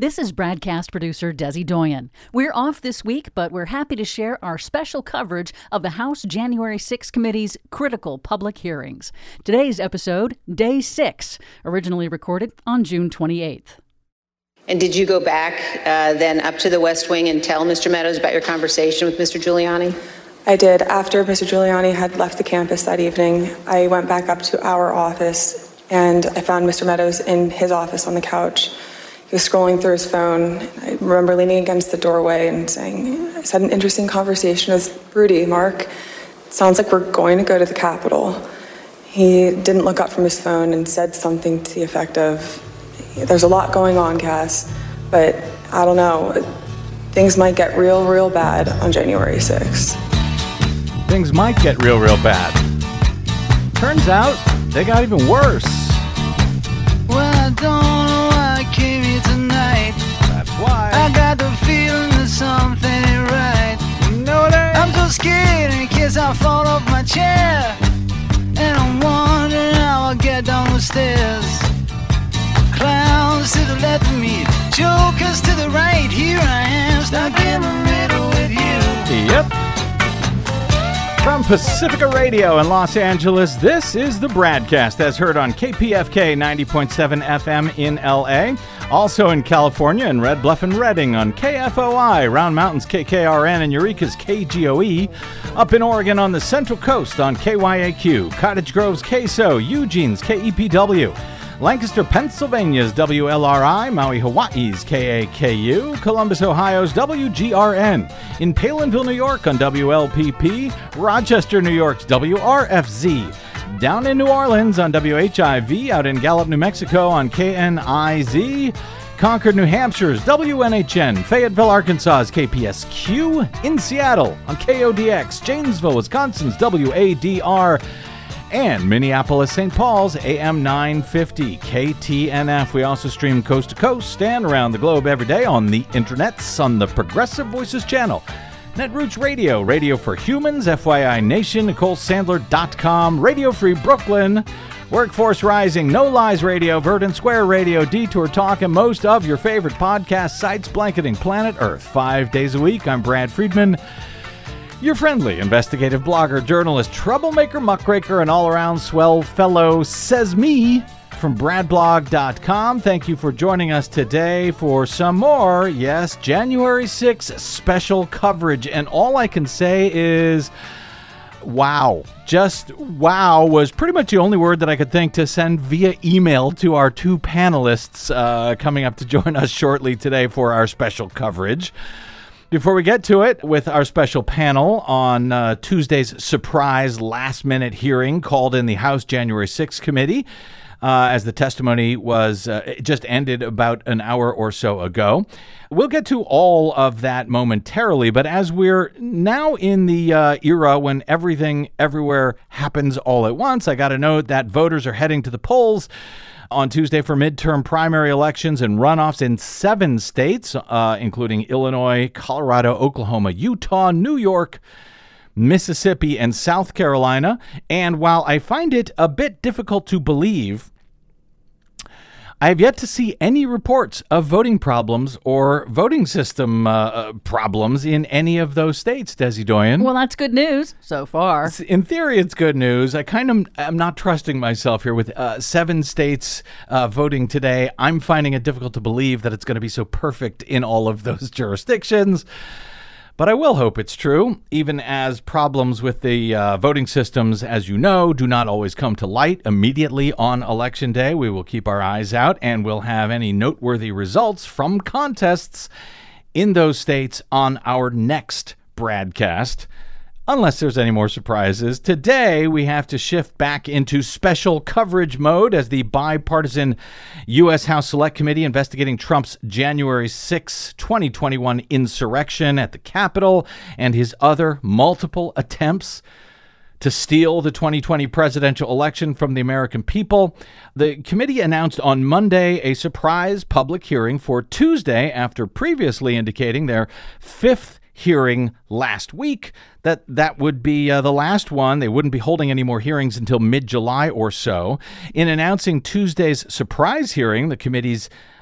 This is Bradcast producer Desi Doyen. We're off this week, but we're happy to share our special coverage of the House January 6 Committee's critical public hearings. Today's episode, Day 6, originally recorded on June 28th. And did you go back then up to the West Wing and tell Mr. Meadows about your conversation with Mr. Giuliani? I did. After Mr. Giuliani had left the campus that evening, I went back up to our office and I found Mr. Meadows in his office on the couch. He was scrolling through his phone. I remember leaning against the doorway and saying, I just had an interesting conversation with Rudy, Mark. It sounds like we're going to go to the Capitol. He didn't look up from his phone and said something to the effect of, there's a lot going on, Cass, but I don't know. Things might get real bad on January 6th. Things might get real bad. Turns out they got even worse. Well, I don't know why I came here tonight. That's why. I got the feeling that something ain't right. No, it ain't. I'm so scared in case I fall off my chair. And I'm wondering how I'll get down the stairs. Clowns to the left of me, jokers to the right. Here I am, stuck in the middle with you. Yep. From Pacifica Radio in Los Angeles, this is the Bradcast, as heard on KPFK 90.7 FM in LA. Also in California in Red Bluff and Redding on KFOI, Round Mountains KKRN, and Eureka's KGOE. Up in Oregon on the Central Coast on KYAQ, Cottage Grove's KSO, Eugene's KEPW. Lancaster, Pennsylvania's WLRI, Maui, Hawaii's KAKU, Columbus, Ohio's WGRN, in Palinville, New York on WLPP, Rochester, New York's WRFZ, down in New Orleans on WHIV, out in Gallup, New Mexico on KNIZ, Concord, New Hampshire's WNHN, Fayetteville, Arkansas's KPSQ, in Seattle on KODX, Janesville, Wisconsin's WADR, and Minneapolis, St. Paul's, AM 950, KTNF. We also stream coast to coast and around the globe every day on the internets on the Progressive Voices channel. Netroots Radio, Radio for Humans, FYI Nation, NicoleSandler.com, Radio Free Brooklyn, Workforce Rising, No Lies Radio, Verdant Square Radio, Detour Talk, and most of your favorite podcast sites blanketing planet Earth. 5 days a week, I'm Brad Friedman, your friendly investigative blogger, journalist, troublemaker, muckraker, and all-around swell fellow, says me, from bradblog.com. Thank you for joining us today for some more, yes, January 6th special coverage. And all I can say is, wow. Just wow was pretty much the only word that I could think to send via email to our two panelists coming up to join us shortly today for our special coverage. Before we get to it, with our special panel on Tuesday's surprise last-minute hearing called in the House January 6th Committee, as the testimony was just ended about an hour or so ago. We'll get to all of that momentarily, but as we're now in the era when everything everywhere happens all at once, I got to note that voters are heading to the polls on Tuesday for midterm primary elections and runoffs in 7 states, including Illinois, Colorado, Oklahoma, Utah, New York, Mississippi, and South Carolina. And while I find it a bit difficult to believe, I have yet to see any reports of voting problems or voting system problems in any of those states, Desi Doyen. Well, that's good news so far. In theory, it's good news. I kind of am not trusting myself here with 7 states voting today. I'm finding it difficult to believe that it's going to be so perfect in all of those jurisdictions. But I will hope it's true, even as problems with the voting systems, as you know, do not always come to light immediately on Election Day. We will keep our eyes out, and we'll have any noteworthy results from contests in those states on our next Bradcast. Unless there's any more surprises, today we have to shift back into special coverage mode as the bipartisan U.S. House Select Committee investigating Trump's January 6, 2021 insurrection at the Capitol and his other multiple attempts to steal the 2020 presidential election from the American people. The committee announced on Monday a surprise public hearing for Tuesday after previously indicating their 5th hearing last week that would be the last one. They wouldn't be holding any more hearings until mid-July or so. In announcing Tuesday's surprise hearing, the committee's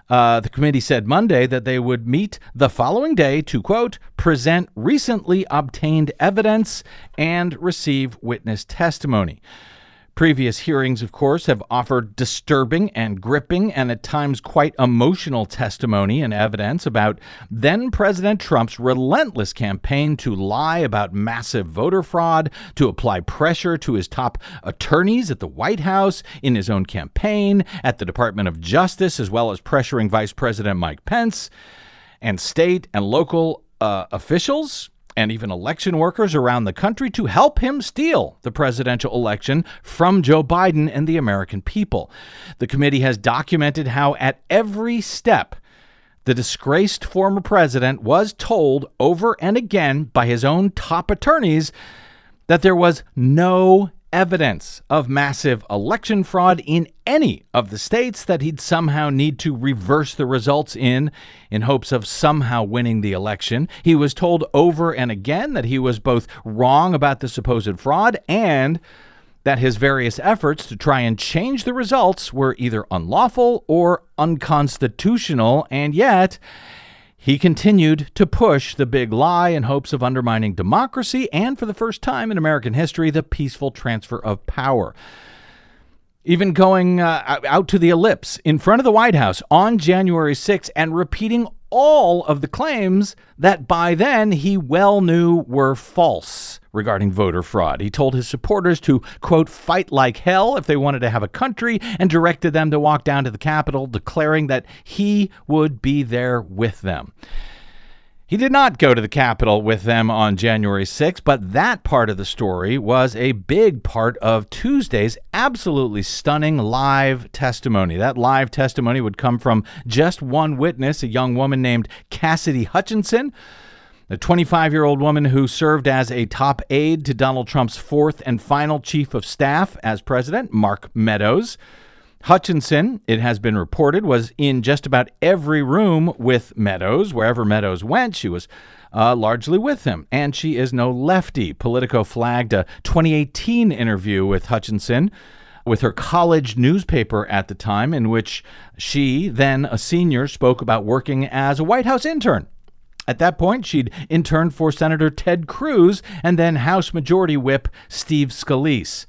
The committee said Monday that they would meet the following day to, quote, present recently obtained evidence and receive witness testimony. Previous hearings, of course, have offered disturbing and gripping and at times quite emotional testimony and evidence about then-President Trump's relentless campaign to lie about massive voter fraud, to apply pressure to his top attorneys at the White House, in his own campaign, at the Department of Justice, as well as pressuring Vice President Mike Pence and state and local officials and even election workers around the country to help him steal the presidential election from Joe Biden and the American people. The committee has documented how at every step the disgraced former president was told over and again by his own top attorneys that there was no evidence of massive election fraud in any of the states that he'd somehow need to reverse the results in hopes of somehow winning the election. He was told over and again that he was both wrong about the supposed fraud and that his various efforts to try and change the results were either unlawful or unconstitutional, and yet he continued to push the big lie in hopes of undermining democracy and, for the first time in American history, the peaceful transfer of power. Even going out to the ellipse in front of the White House on January 6th and repeating all of the claims that by then he well knew were false regarding voter fraud. He told his supporters to, quote, fight like hell if they wanted to have a country, and directed them to walk down to the Capitol, declaring that he would be there with them. He did not go to the Capitol with them on January 6th, but that part of the story was a big part of Tuesday's absolutely stunning live testimony. That live testimony would come from just one witness, a young woman named Cassidy Hutchinson, a 25-year-old woman who served as a top aide to Donald Trump's fourth and final chief of staff as president, Mark Meadows. Hutchinson, it has been reported, was in just about every room with Meadows. Wherever Meadows went, she was largely with him. And she is no lefty. Politico flagged a 2018 interview with Hutchinson with her college newspaper at the time, in which she, then a senior, spoke about working as a White House intern. At that point, she'd interned for Senator Ted Cruz and then House Majority Whip Steve Scalise.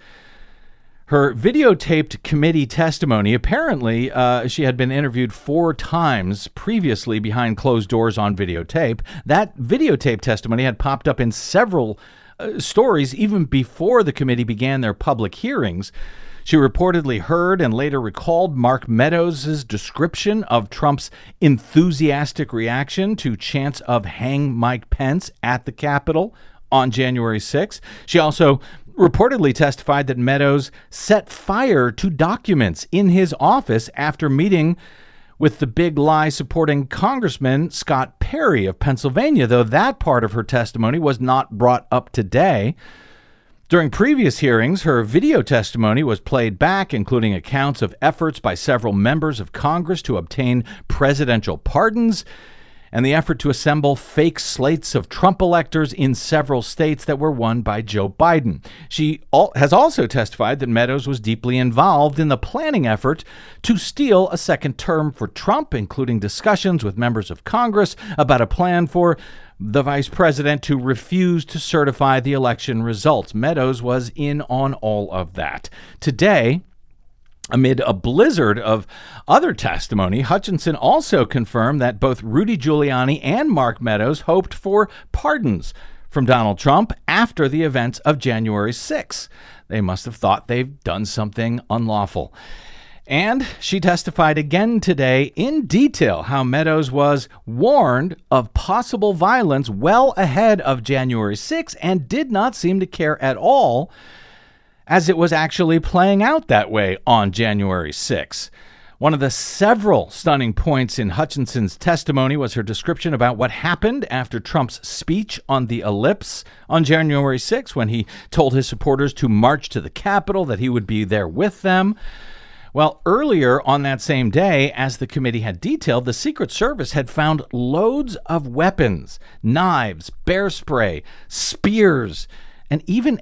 Her videotaped committee testimony, apparently she had been interviewed 4 times previously behind closed doors on videotape. That videotape testimony had popped up in several stories even before the committee began their public hearings. She reportedly heard and later recalled Mark Meadows' description of Trump's enthusiastic reaction to chants of hang Mike Pence at the Capitol on January 6th. She also reportedly testified that Meadows set fire to documents in his office after meeting with the big lie supporting Congressman Scott Perry of Pennsylvania, though that part of her testimony was not brought up today. During previous hearings, her video testimony was played back, including accounts of efforts by several members of Congress to obtain presidential pardons and the effort to assemble fake slates of Trump electors in several states that were won by Joe Biden. She has also testified that Meadows was deeply involved in the planning effort to steal a second term for Trump, including discussions with members of Congress about a plan for the vice president to refuse to certify the election results. Meadows was in on all of that. Today, amid a blizzard of other testimony, Hutchinson also confirmed that both Rudy Giuliani and Mark Meadows hoped for pardons from Donald Trump after the events of January 6th. They must have thought they've done something unlawful. And she testified again today in detail how Meadows was warned of possible violence well ahead of January 6th and did not seem to care at all, as it was actually playing out that way on January 6th. One of the several stunning points in Hutchinson's testimony was her description about what happened after Trump's speech on the ellipse on January 6th, when he told his supporters to march to the Capitol, that he would be there with them. Well, earlier on that same day, as the committee had detailed, the Secret Service had found loads of weapons, knives, bear spray, spears, and even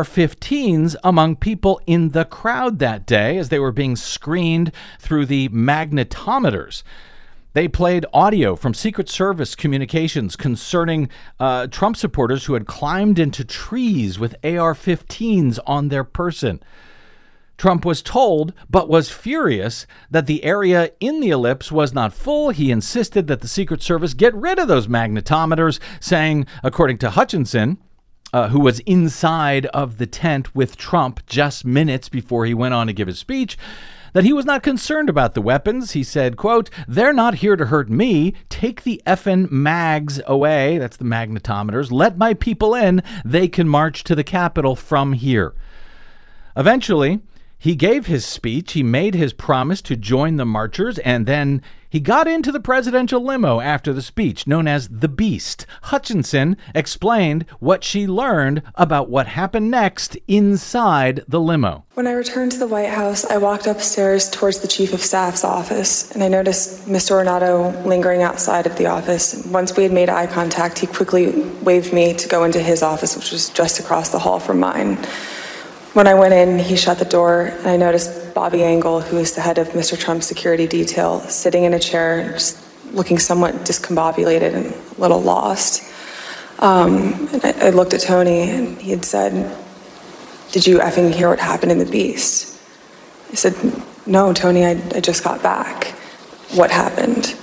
AR-15s among people in the crowd that day as they were being screened through the magnetometers. They played audio from Secret Service communications concerning Trump supporters who had climbed into trees with AR-15s on their person. Trump was told, but was furious, that the area in the ellipse was not full. He insisted that the Secret Service get rid of those magnetometers, saying, according to Hutchinson, who was inside of the tent with Trump just minutes before he went on to give his speech, that he was not concerned about the weapons. He said, quote, "They're not here to hurt me. Take the effing mags away." That's the magnetometers. "Let my people in. They can march to the Capitol from here." Eventually, he gave his speech. He made his promise to join the marchers, and then he got into the presidential limo after the speech, known as the Beast. Hutchinson explained what she learned about what happened next inside the limo. When I returned to the White House, I walked upstairs towards the Chief of Staff's office, and I noticed Mr. Renato lingering outside of the office. Once we had made eye contact, he quickly waved me to go into his office, which was just across the hall from mine. When I went in, he shut the door, and I noticed Bobby Engel, who is the head of Mr. Trump's security detail, sitting in a chair, just looking somewhat discombobulated and a little lost. And I looked at Tony, and he had said, "Did you effing hear what happened in the Beast?" I said, "No, Tony, I just got back. What happened?"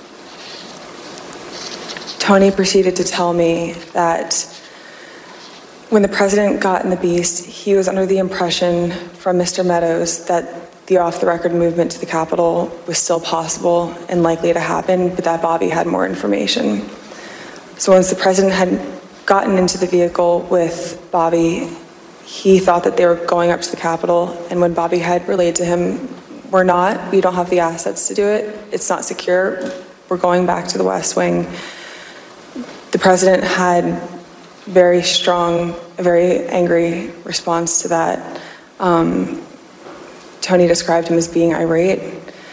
Tony proceeded to tell me that when the president got in the Beast, he was under the impression from Mr. Meadows that the off-the-record movement to the Capitol was still possible and likely to happen, but that Bobby had more information. So once the president had gotten into the vehicle with Bobby, he thought that they were going up to the Capitol, and when Bobby had relayed to him, "We don't have the assets to do it, it's not secure, we're going back to the West Wing," the president had very strong, a very angry response to that. Tony described him as being irate.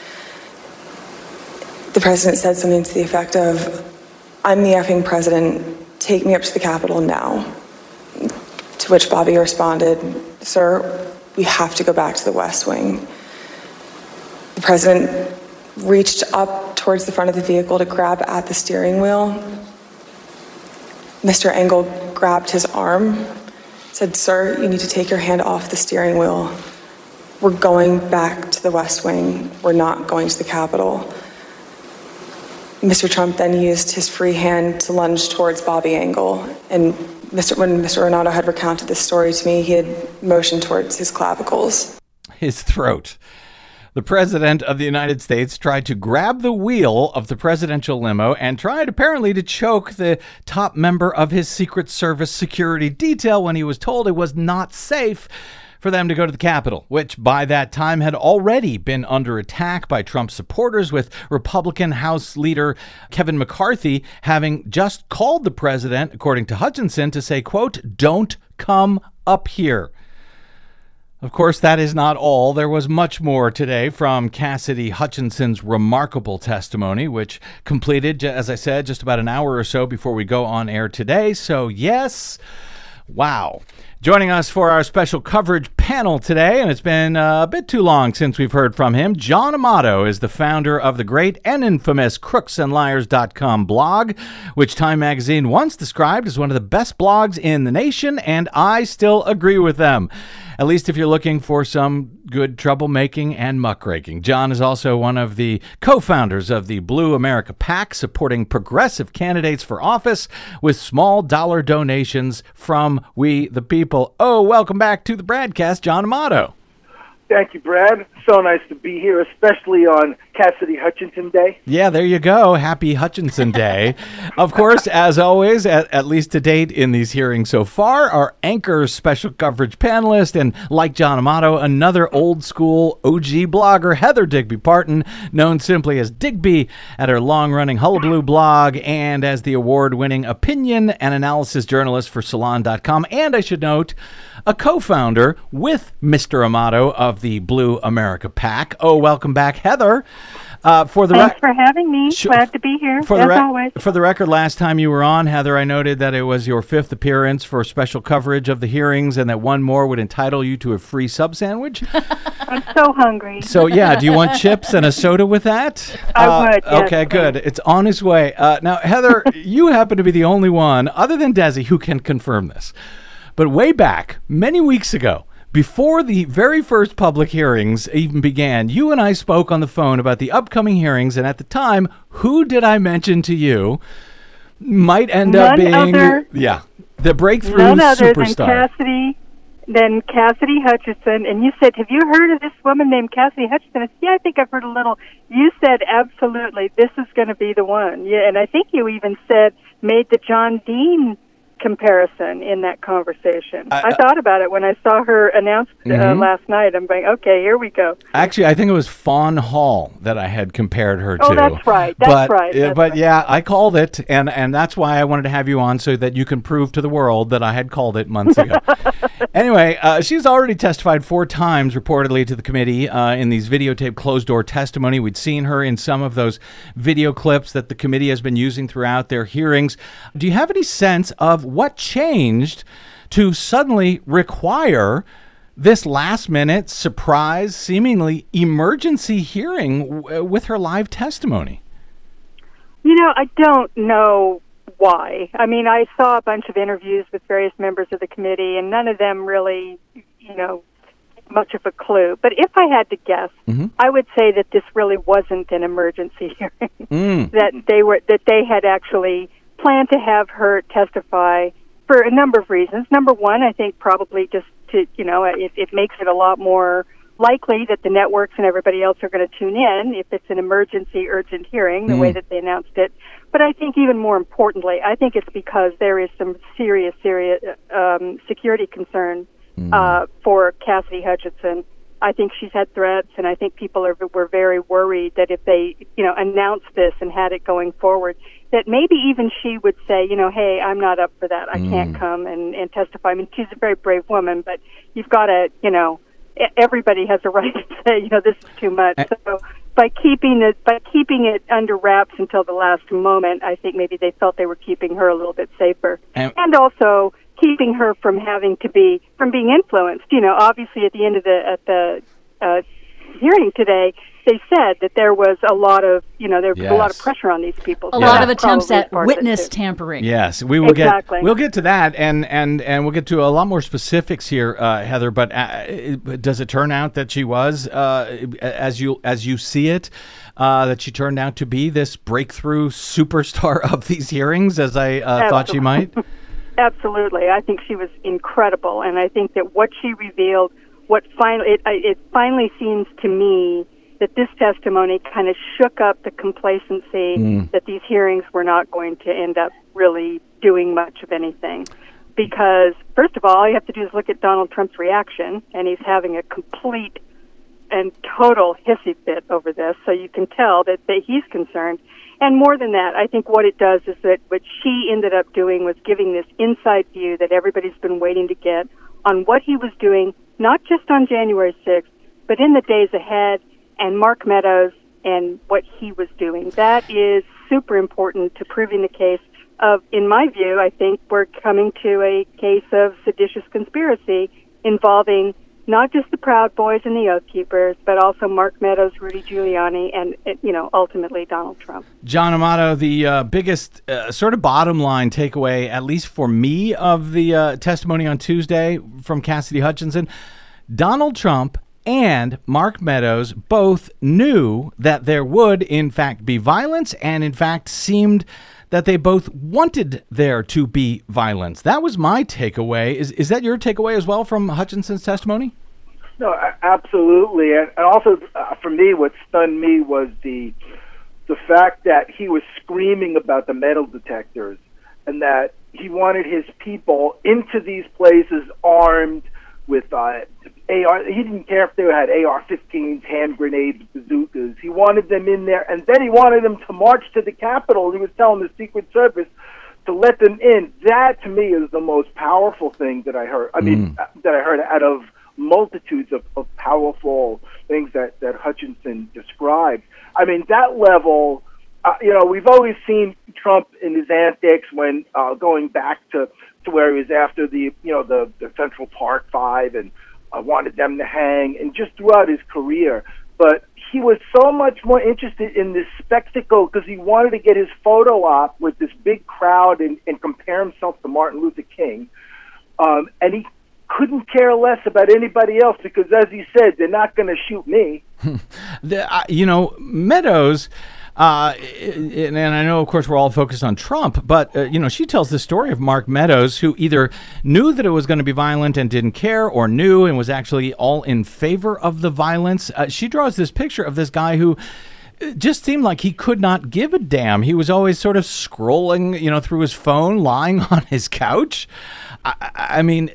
The president said something to the effect of, "I'm the effing president, take me up to the Capitol now." To which Bobby responded, "Sir, we have to go back to the West Wing." The president reached up towards the front of the vehicle to grab at the steering wheel. Mr. Engel grabbed his arm, said, "Sir, you need to take your hand off the steering wheel. We're going back to the West Wing. We're not going to the Capitol." Mr. Trump then used his free hand to lunge towards Bobby Engel. And when Mr. Renato had recounted this story to me, he had motioned towards his clavicles. His throat. The president of the United States tried to grab the wheel of the presidential limo and tried apparently to choke the top member of his Secret Service security detail when he was told it was not safe for them to go to the Capitol, which by that time had already been under attack by Trump supporters, with Republican House leader Kevin McCarthy having just called the president, according to Hutchinson, to say, quote, "Don't come up here." Of course, that is not all. There was much more today from Cassidy Hutchinson's remarkable testimony, which completed, as I said, just about an hour or so before we go on air today. So, yes, wow. Joining us for our special coverage panel today, and it's been a bit too long since we've heard from him, John Amato is the founder of the great and infamous crooksandliars.com blog, which Time Magazine once described as one of the best blogs in the nation, and I still agree with them. At least if you're looking for some good troublemaking and muckraking. John is also one of the co-founders of the Blue America PAC, supporting progressive candidates for office with small dollar donations from we the people. Oh, welcome back to the broadcast, John Amato. Thank you, Brad. So nice to be here, especially on Cassidy Hutchinson Day. Yeah, there you go. Happy Hutchinson Day. Of course, as always, at least to date in these hearings so far, our anchor special coverage panelist, and like John Amato, another old school OG blogger, Heather Digby Parton, known simply as Digby at her long-running Hullabaloo blog, and as the award-winning opinion and analysis journalist for Salon.com. And I should note, a co-founder with Mr. Amato of the Blue America PAC. Oh, welcome back, Heather. Thanks for having me. Glad to be here, as always. For the record, last time you were on, Heather, I noted that it was your 5th appearance for special coverage of the hearings and that one more would entitle you to a free sub sandwich. I'm so hungry. So, do you want chips and a soda with that? I would, yes. Okay, good. It's on its way. Now, Heather, you happen to be the only one, other than Desi, who can confirm this. But way back, many weeks ago, before the very first public hearings even began, you and I spoke on the phone about the upcoming hearings, and at the time, who did I mention to you might end up being the breakthrough none other superstar? than Cassidy Hutchinson. And you said, have you heard of this woman named Cassidy Hutchinson? I said, yeah, I think I've heard a little. You said, absolutely, this is going to be the one. Yeah, and I think you even made the John Dean comparison in that conversation. I thought about it when I saw her announced last night. I'm going, okay, here we go. Actually, I think it was Fawn Hall that I had compared her to. Oh, that's right. That's right. Yeah, I called it, and that's why I wanted to have you on so that you can prove to the world that I had called it months ago. Anyway, she's already testified 4 times reportedly to the committee in these videotaped closed-door testimony. We'd seen her in some of those video clips that the committee has been using throughout their hearings. Do you have any sense of what changed to suddenly require this last-minute, surprise, seemingly emergency hearing with her live testimony? I don't know why. I mean, I saw a bunch of interviews with various members of the committee, and none of them really, much of a clue. But if I had to guess, I would say that this really wasn't an emergency hearing. That they had actually planned to have her testify for a number of reasons. Number one, I think probably just to, it makes it a lot more likely that the networks and everybody else are going to tune in if it's an emergency, urgent hearing, the way that they announced it. But I think even more importantly, I think it's because there is some serious security concern for Cassidy Hutchinson. I think she's had threats, and I think people were very worried that if they, announced this and had it going forward, that maybe even she would say, hey, I'm not up for that. I can't come and testify. I mean, she's a very brave woman, but you've got to, everybody has a right to say, this is too much. So by keeping it under wraps until the last moment, I think maybe they felt they were keeping her a little bit safer, and also keeping her from being influenced. Obviously at the end of the hearing today, they said that there was a lot of, there was a lot of pressure on these people. A lot of attempts at witness tampering. Yes, we'll get to that, and we'll get to a lot more specifics here, Heather. But does it turn out that she was, as you see it, that she turned out to be this breakthrough superstar of these hearings, as I thought she might? Absolutely, I think she was incredible, and I think that what she revealed, it finally seems to me that this testimony kind of shook up the complacency that these hearings were not going to end up really doing much of anything. Because, first of all, you have to do is look at Donald Trump's reaction, and he's having a complete and total hissy fit over this, so you can tell that he's concerned. And more than that, I think what it does is that what she ended up doing was giving this inside view that everybody's been waiting to get on what he was doing, not just on January 6th, but in the days ahead, and Mark Meadows and what he was doing. That is super important to proving the case of, in my view, I think we're coming to a case of seditious conspiracy involving not just the Proud Boys and the Oath Keepers, but also Mark Meadows, Rudy Giuliani, and, ultimately Donald Trump. John Amato, the biggest sort of bottom line takeaway, at least for me, of the testimony on Tuesday from Cassidy Hutchinson, Donald Trump and Mark Meadows both knew that there would, in fact, be violence, and, in fact, seemed that they both wanted there to be violence. That was my takeaway. Is that your takeaway as well from Hutchinson's testimony? No, absolutely. And also, for me, what stunned me was the fact that he was screaming about the metal detectors and that he wanted his people into these places armed with AR. He didn't care if they had AR-15s, hand grenades, bazookas. He wanted them in there, and then he wanted them to march to the Capitol. He was telling the Secret Service to let them in. That, to me, is the most powerful thing that I heard. That I heard out of multitudes of powerful things that Hutchinson described. I mean, that level, we've always seen Trump in his antics when going back to where he was after the Central Park Five and wanted them to hang, and just throughout his career. But he was so much more interested in this spectacle because he wanted to get his photo op with this big crowd and compare himself to Martin Luther King. And he couldn't care less about anybody else because, as he said, they're not going to shoot me. Meadows, and I know, of course, we're all focused on Trump, but, she tells the story of Mark Meadows, who either knew that it was going to be violent and didn't care, or knew and was actually all in favor of the violence. She draws this picture of this guy who just seemed like he could not give a damn. He was always sort of scrolling, through his phone, lying on his couch. I mean,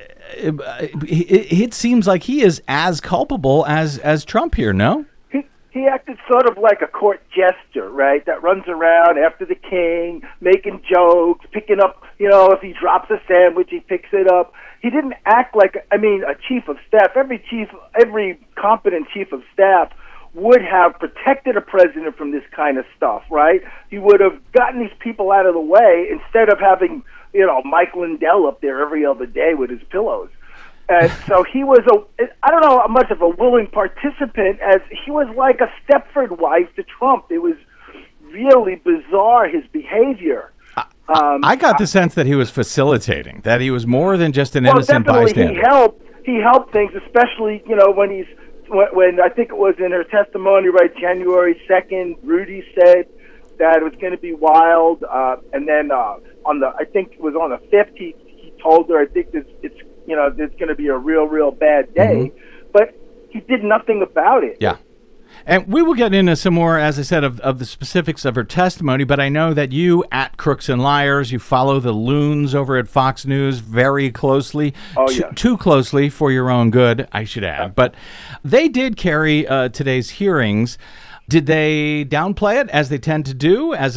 it seems like he is as culpable as Trump here, no? He acted sort of like a court jester, right, that runs around after the king, making jokes, picking up, if he drops a sandwich, he picks it up. He didn't act like, a chief of staff. Every competent chief of staff would have protected a president from this kind of stuff, right? He would have gotten these people out of the way instead of having, Mike Lindell up there every other day with his pillows. And so he was I don't know how much of a willing participant, as he was like a Stepford wife to Trump. It was really bizarre, his behavior. I got the sense that he was facilitating, that he was more than just an innocent bystander. He helped things, especially, when I think it was in her testimony, right, January 2nd, Rudy said that it was going to be wild. And then I think it was on the 5th, he told her, I think it's there's going to be a real bad day. Mm-hmm. But he did nothing about it. Yeah. And we will get into some more, as I said, of the specifics of her testimony, but I know that you, at Crooks and Liars, you follow the loons over at Fox News very closely. Oh, yeah. Too closely for your own good, I should add. But they did carry today's hearings. Did they downplay it, as they tend to do, as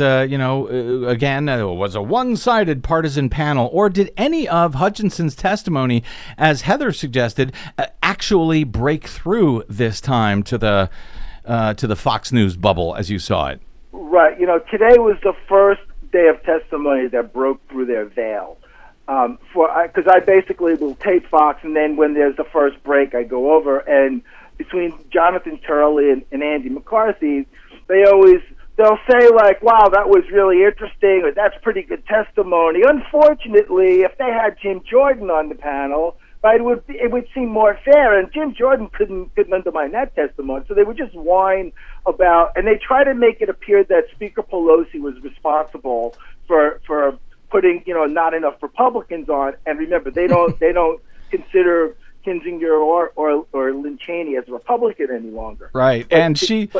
was a one-sided partisan panel? Or did any of Hutchinson's testimony, as Heather suggested, actually break through this time to the Fox News bubble, as you saw it? Right. Today was the first day of testimony that broke through their veil. Because I basically will tape Fox, and then when there's the first break, I go over, and between Jonathan Turley and Andy McCarthy, they'll say, like, wow, that was really interesting, or that's pretty good testimony. Unfortunately, if they had Jim Jordan on the panel, right, it would seem more fair, and Jim Jordan couldn't undermine that testimony, so they would just whine about, and they try to make it appear that Speaker Pelosi was responsible for putting, not enough Republicans on, and remember, they don't consider Kinzinger or Lynn Cheney as a Republican any longer. Right, and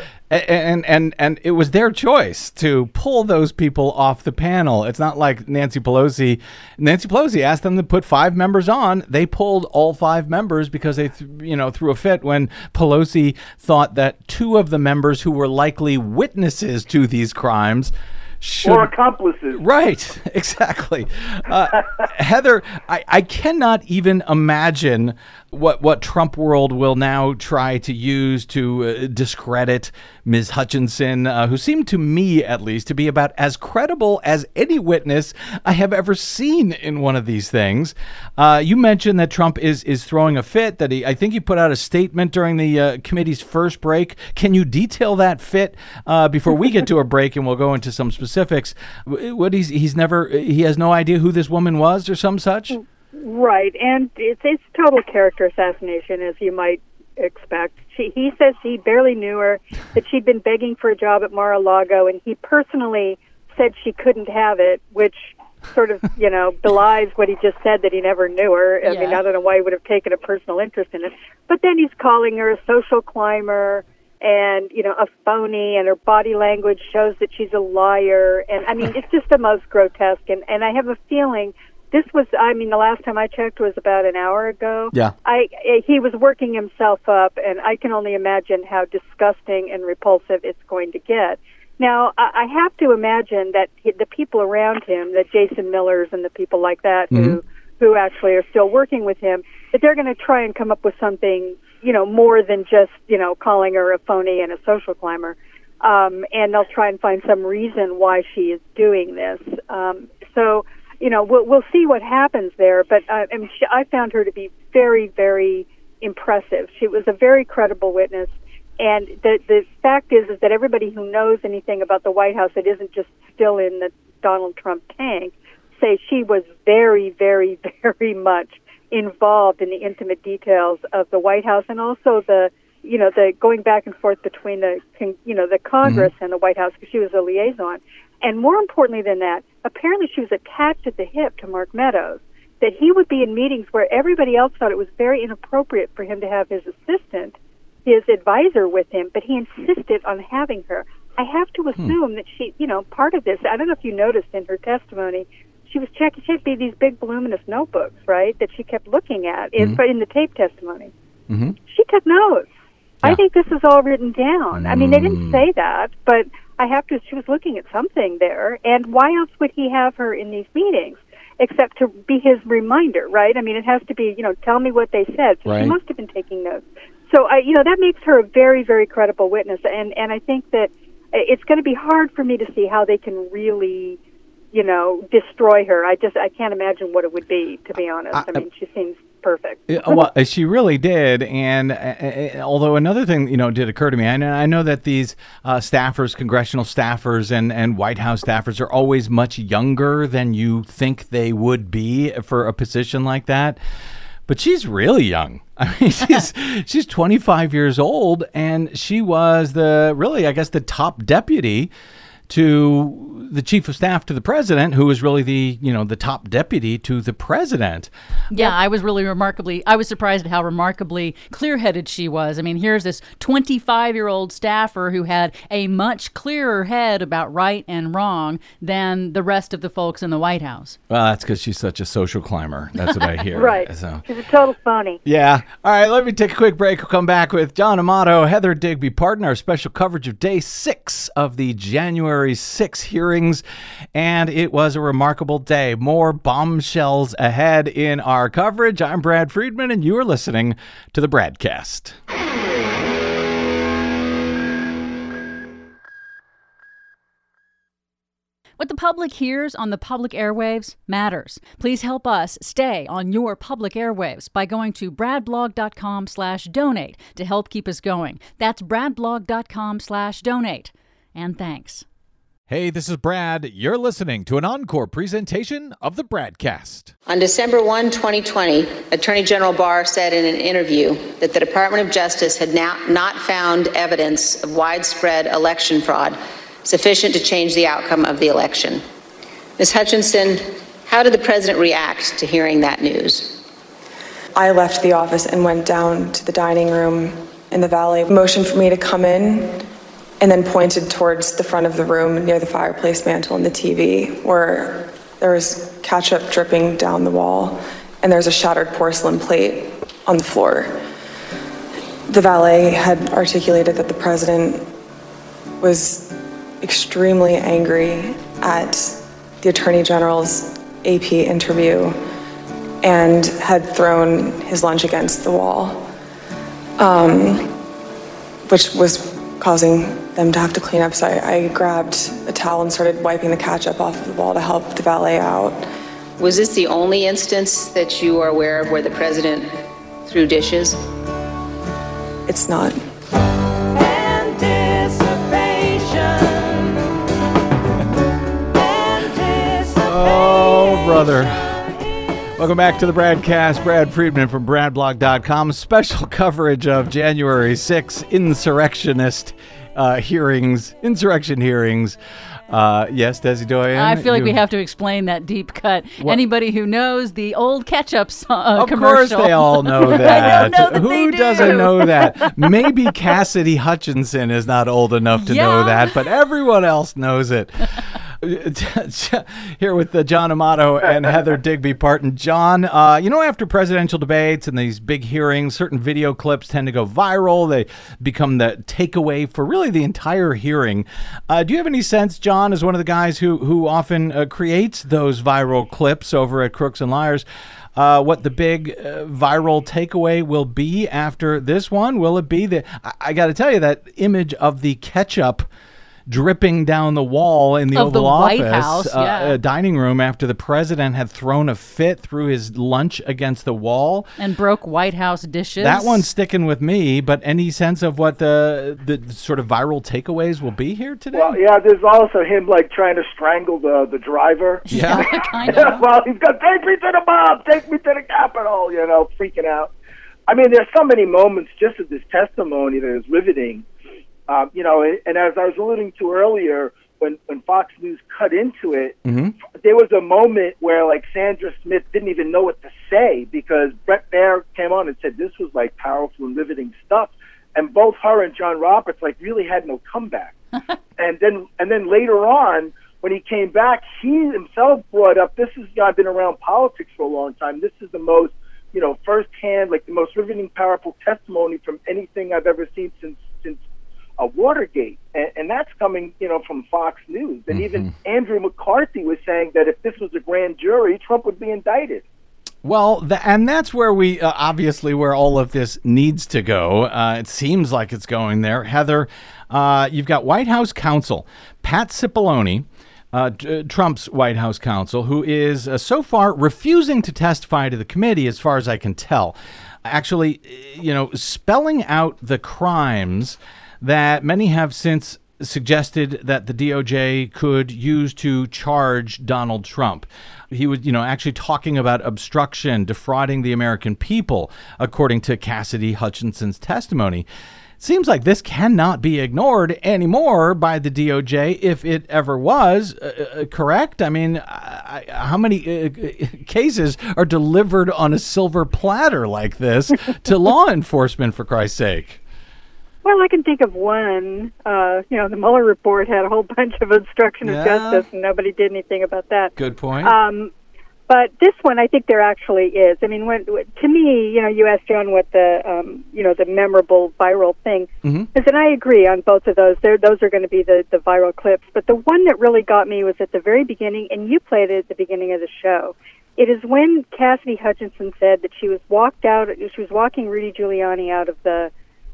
and it was their choice to pull those people off the panel. It's not like Nancy Pelosi. Nancy Pelosi asked them to put 5 members on. They pulled all 5 members because they, threw a fit when Pelosi thought that 2 of the members who were likely witnesses to these crimes or accomplices. Right, exactly. Heather, I cannot even imagine what Trump world will now try to use to discredit Ms. Hutchinson, who seemed to me, at least, to be about as credible as any witness I have ever seen in one of these things. You mentioned that Trump is throwing a fit, that I think he put out a statement during the committee's first break. Can you detail that fit before we get to a break, and we'll go into some specifics? What he has no idea who this woman was or some such? Right, and it's total character assassination, as you might expect. He says he barely knew her, that she'd been begging for a job at Mar-a-Lago, and he personally said she couldn't have it, which sort of, belies what he just said, that he never knew her. I mean, I don't know why he would have taken a personal interest in it. But then he's calling her a social climber and, a phony, and her body language shows that she's a liar. And, I mean, it's just the most grotesque. And I have a feeling this was, the last time I checked was about an hour ago. Yeah. He was working himself up, and I can only imagine how disgusting and repulsive it's going to get. Now, I have to imagine that the people around him, the Jason Millers and the people like that, who who actually are still working with him, that they're going to try and come up with something, more than just, calling her a phony and a social climber. And they'll try and find some reason why she is doing this. So, we'll see what happens there. But I found her to be very, very impressive. She was a very credible witness. And the fact is that everybody who knows anything about the White House that isn't just still in the Donald Trump tank say she was very, very, very much involved in the intimate details of the White House, and also the going back and forth between the Congress and the White House, because she was a liaison. And more importantly than that, apparently she was attached at the hip to Mark Meadows, that he would be in meetings where everybody else thought it was very inappropriate for him to have his assistant, his advisor with him, but he insisted on having her. I have to assume that she, part of this, I don't know if you noticed in her testimony, she was checking these big voluminous notebooks, right, that she kept looking at in the tape testimony. Mm-hmm. She took notes. Yeah. I think this is all written down. I mean, they didn't say that, but she was looking at something there. And why else would he have her in these meetings except to be his reminder, right? I mean, it has to be, tell me what they said. So she must have been taking notes. So, that makes her a very, very credible witness. And I think that it's going to be hard for me to see how they can really, destroy her. I can't imagine what it would be, to be honest. I mean, she seems perfect. Well, she really did. And although another thing, did occur to me, I know that these staffers, congressional staffers and White House staffers are always much younger than you think they would be for a position like that. But she's really young. I mean, she's 25 years old, and she was the top deputy to the chief of staff to the president, who was really the top deputy to the president. Yeah, I was surprised at how remarkably clear-headed she was. I mean, here's this 25-year-old staffer who had a much clearer head about right and wrong than the rest of the folks in the White House. Well, that's because she's such a social climber. That's what I hear. Right. So. She's a total phony. Yeah. All right, let me take a quick break. We'll come back with John Amato, Heather Digby Parton, our special coverage of Day 6 of the January 6 hearings, and it was a remarkable day. More bombshells ahead in our coverage. I'm Brad Friedman, and you are listening to the Bradcast. What the public hears on the public airwaves matters. Please help us stay on your public airwaves by going to bradblog.com/donate to help keep us going. That's bradblog.com/donate. And thanks. Hey, this is Brad. You're listening to an encore presentation of the Bradcast. On December 1, 2020, Attorney General Barr said in an interview that the Department of Justice had not found evidence of widespread election fraud sufficient to change the outcome of the election. Ms. Hutchinson, how did the president react to hearing that news? I left the office and went down to the dining room in the Valley, motioned for me to come in, and then pointed towards the front of the room near the fireplace mantle and the TV, where there was ketchup dripping down the wall, and there's a shattered porcelain plate on the floor. The valet had articulated that the president was extremely angry at the Attorney General's AP interview and had thrown his lunch against the wall, which was causing them to have to clean up. So I grabbed a towel and started wiping the ketchup off of the wall to help the valet out. Was this the only instance that you are aware of where the president threw dishes? It's not. Oh, brother. Welcome back to the Bradcast. Brad Friedman from BradBlog.com. Special coverage of January 6 insurrection hearings. Yes, Desi Doyen. I feel like we have to explain that deep cut. What? Anybody who knows the old ketchup of commercial. Of course they all know that. I don't know that Who doesn't know that? Maybe Cassidy Hutchinson is not old enough to know that, but everyone else knows it. Here with John Amato and Heather Digby Parton. John, after presidential debates and these big hearings, certain video clips tend to go viral. They become the takeaway for really the entire hearing. Do you have any sense, John, as one of the guys who often creates those viral clips over at Crooks and Liars, what the big viral takeaway will be after this one? Will it be I got to tell you, that image of the ketchup dripping down the wall in the Oval Office White House, dining room after the president had thrown a fit through his lunch against the wall and broke White House dishes. That one's sticking with me. But any sense of what the sort of viral takeaways will be here today? Well, yeah, there's also him trying to strangle the driver. Yeah, kind of. Well, he's going, take me to the mob, take me to the Capitol, freaking out. I mean, there's so many moments just of this testimony that is riveting. And as I was alluding to earlier, when Fox News cut into it, there was a moment where Sandra Smith didn't even know what to say because Bret Baier came on and said this was powerful and riveting stuff, and both her and John Roberts really had no comeback. and then later on, when he came back, he himself brought up, I've been around politics for a long time. This is the most firsthand, the most riveting, powerful testimony from anything I've ever seen since Watergate, and that's coming, from Fox News. And even Andrew McCarthy was saying that if this was a grand jury, Trump would be indicted. Well, and that's where we obviously where all of this needs to go. It seems like it's going there. Heather, you've got White House counsel Pat Cipollone, Trump's White House counsel, who is so far refusing to testify to the committee, as far as I can tell. Actually, spelling out the crimes that many have since suggested that the DOJ could use to charge Donald Trump. He was, actually talking about obstruction, defrauding the American people, according to Cassidy Hutchinson's testimony. Seems like this cannot be ignored anymore by the DOJ, if it ever was, correct? I mean, how many cases are delivered on a silver platter like this to law enforcement, for Christ's sake? Well, I can think of one. The Mueller report had a whole bunch of obstruction of justice, and nobody did anything about that. Good point. But this one, I think there actually is. I mean, to me, you asked John what the memorable viral thing is, and I agree on both of those. Those are going to be the viral clips. But the one that really got me was at the very beginning, and you played it at the beginning of the show. It is when Cassidy Hutchinson said that she was walking Rudy Giuliani out of the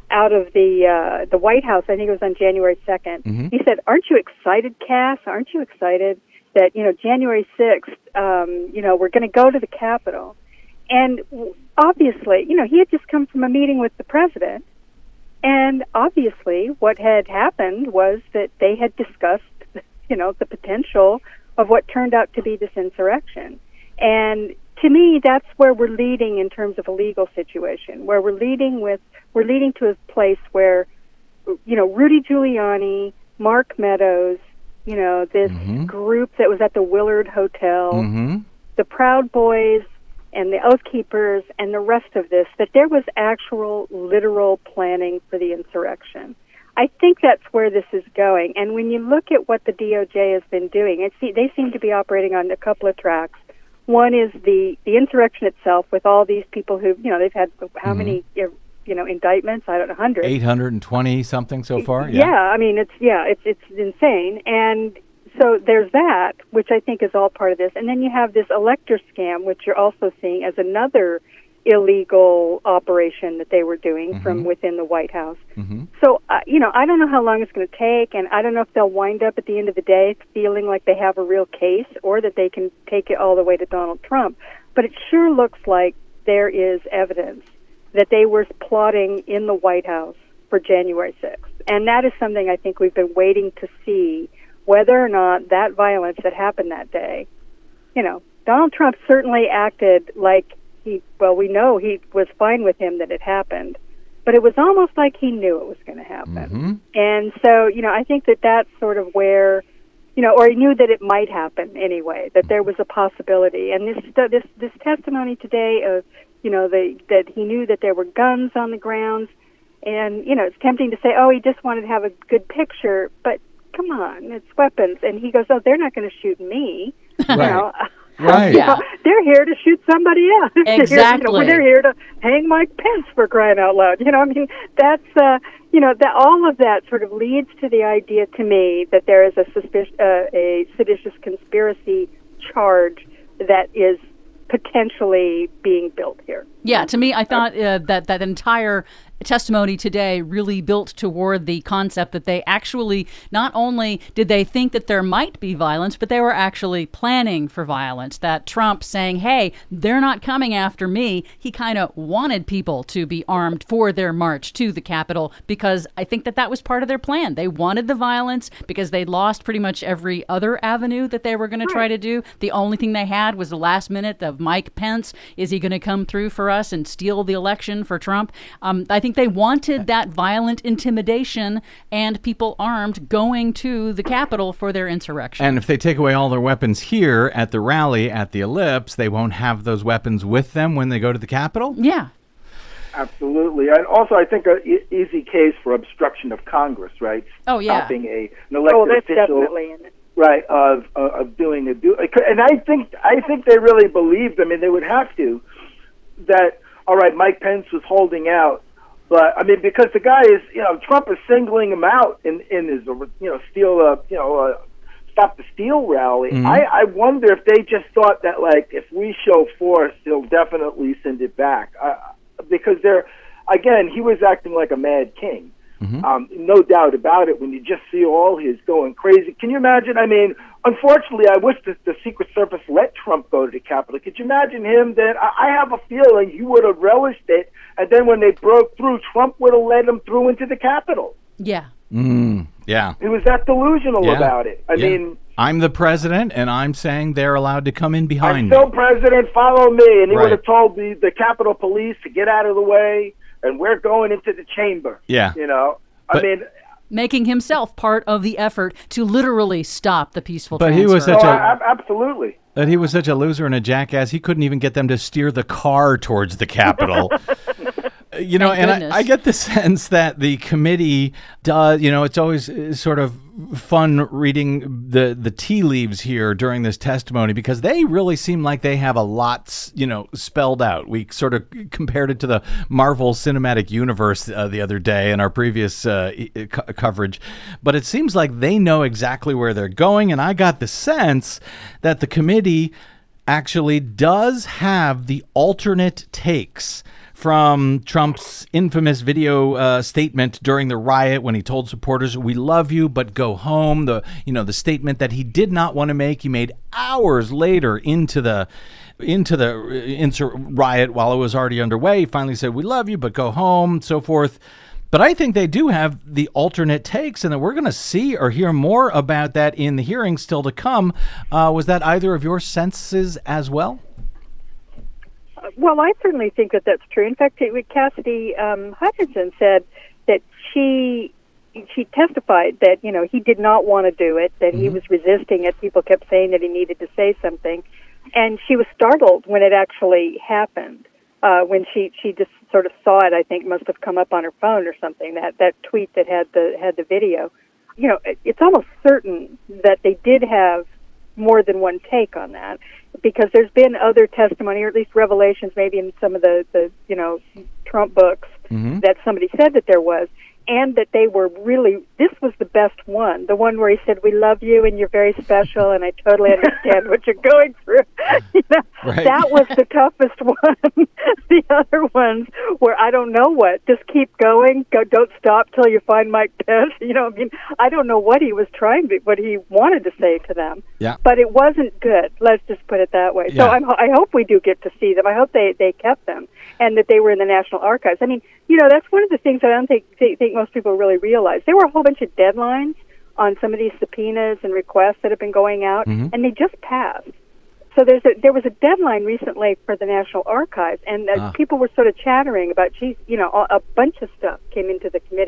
White House. I think it was on January 2nd. He said, "Aren't you excited, Cass? Aren't you excited that, January 6th, we're going to go to the Capitol?" And obviously, he had just come from a meeting with the president. And obviously what had happened was that they had discussed, the potential of what turned out to be this insurrection. And to me, that's where we're leading in terms of a legal situation, where we're leading to a place where, Rudy Giuliani, Mark Meadows, this group that was at the Willard Hotel, the Proud Boys and the Oath Keepers and the rest of this, that there was actual literal planning for the insurrection. I think that's where this is going. And when you look at what the DOJ has been doing, they seem to be operating on a couple of tracks. One is the insurrection itself, with all these people who, they've had how many, indictments? I don't know, 100. 820 something so far. Yeah, I mean, it's insane. And so there's that, which I think is all part of this. And then you have this elector scam, which you're also seeing as another illegal operation that they were doing from within the White House. So, I don't know how long it's going to take, and I don't know if they'll wind up at the end of the day feeling like they have a real case or that they can take it all the way to Donald Trump. But it sure looks like there is evidence that they were plotting in the White House for January 6th. And that is something I think we've been waiting to see, whether or not that violence that happened that day. Donald Trump certainly acted like we know he was fine with him that it happened, but it was almost like he knew it was going to happen. And so, I think that that's sort of where, or he knew that it might happen anyway, that there was a possibility. And this testimony today of, that he knew that there were guns on the grounds, and, it's tempting to say, oh, he just wanted to have a good picture, but come on, it's weapons. And he goes, oh, they're not going to shoot me. Right. You know, Right. Yeah. they're here to shoot somebody else. Exactly. They're here to hang Mike Pence, for crying out loud. I mean, that's that all of that sort of leads to the idea to me that there is a seditious conspiracy charge that is potentially being built here. Yeah, to me, I thought that entire testimony today really built toward the concept that they actually, not only did they think that there might be violence, but they were actually planning for violence. That Trump saying, hey, they're not coming after me, he kind of wanted people to be armed for their march to the Capitol, because I think that was part of their plan. They wanted the violence because they lost pretty much every other avenue that they were going to try to do. The only thing they had was the last minute of Mike Pence. Is he going to come through for us and steal the election for Trump? I think they wanted that violent intimidation and people armed going to the Capitol for their insurrection. And if they take away all their weapons here at the rally at the Ellipse, they won't have those weapons with them when they go to the Capitol? Yeah. Absolutely. And also, I think an easy case for obstruction of Congress, right? Oh, yeah. Stopping an elected that's official. definitely in it. Right, of doing and I think they really believed, I mean, they would have to, that, all right, Mike Pence was holding out, but, I mean, because the guy is, Trump is singling him out in his, Stop the Steal rally. Mm-hmm. I wonder if they just thought that, like, if we show force, he'll definitely send it back. Because he was acting like a mad king. Mm-hmm. No doubt about it, when you just see all his going crazy. Can you imagine? I mean, unfortunately, I wish that the Secret Service let Trump go to the Capitol. Could you imagine him then? I have a feeling he would have relished it, and then when they broke through, Trump would have let him through into the Capitol. Yeah. Yeah. He was that delusional about it. I mean, I'm the president, and I'm saying they're allowed to come in behind me. I'm still president, follow me. And he would have told the Capitol Police to get out of the way, and we're going into the chamber. Yeah. Making himself part of the effort to literally stop the peaceful transfer. He was such absolutely. That he was such a loser and a jackass, he couldn't even get them to steer the car towards the Capitol. And I get the sense that the committee does, it's always sort of fun reading the tea leaves here during this testimony, because they really seem like they have a lot, spelled out. We sort of compared it to the Marvel Cinematic Universe the other day in our previous coverage. But it seems like they know exactly where they're going. And I got the sense that the committee actually does have the alternate takes from Trump's infamous video statement during the riot when he told supporters, "We love you, but go home." The statement that he did not want to make, he made hours later into the riot while it was already underway. He finally said, "We love you, but go home," so forth. But I think they do have the alternate takes, and that we're going to see or hear more about that in the hearings still to come. Was that either of your senses as well? Well, I certainly think that that's true. In fact, Cassidy Hutchinson said that she testified that, he did not want to do it, that he was resisting it. People kept saying that he needed to say something. And she was startled when it actually happened, when she just sort of saw it. I think must have come up on her phone or something, that tweet that had the video. It's almost certain that they did have more than one take on that, because there's been other testimony, or at least revelations, maybe in some of the Trump books, that somebody said that there was, and that they were really, this was the best one, the one where he said, "We love you and you're very special and I totally understand what you're going through." Right. That was the toughest one. The other ones where I don't know what, just keep going, don't stop till you find Mike Pence. I don't know what he was what he wanted to say to them. Yeah. But it wasn't good. Let's just put it that way. Yeah. So I hope we do get to see them. I hope they kept them and that they were in the National Archives. I mean, that's one of the things that I don't think most people really realize. There were a whole bunch of deadlines on some of these subpoenas and requests that have been going out, and they just passed. So there was a deadline recently for the National Archives, and people were sort of chattering about, a bunch of stuff came into the committee